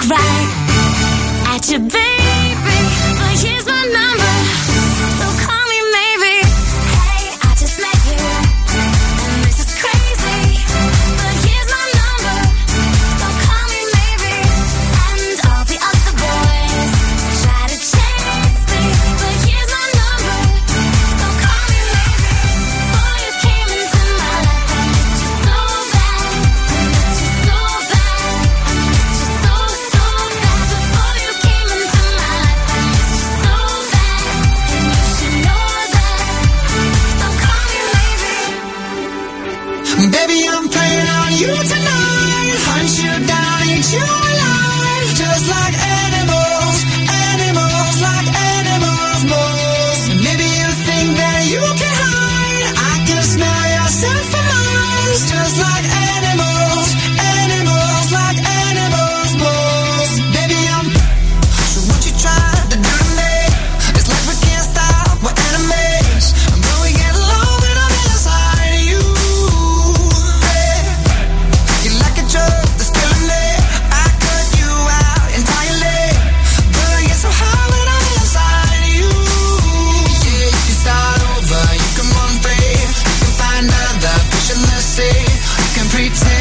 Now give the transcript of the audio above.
right at you, baby, but here's my number, so call me maybe. Hey, I just met you, and this is crazy, but here's my number, so call me maybe. And all the other boys try to chase me, but here's my number, so call me maybe. Boy, you came into my life, I missed you so bad, I missed you so bad, I missed you so, so bad. Before you came into my life, I missed you so bad, and you should know that, so call me maybe. Baby, I'm playing on you tonight. Hunt you down, eat you alive. Just like animals, animals, like animals, moles. Maybe you think that you can hide. I can smell yourself for miles. Just like animals, animals, like animals, moles. Baby, I'm so what you trying to do to me? It's like we can't stop, we're enemies. But we get along when I'm inside you. You're like a drug that's killing me. I cut you out entirely, but I get so high when I'm inside you. Yeah, you can start over, you can run free, you can find other fish in the sea, you can pretend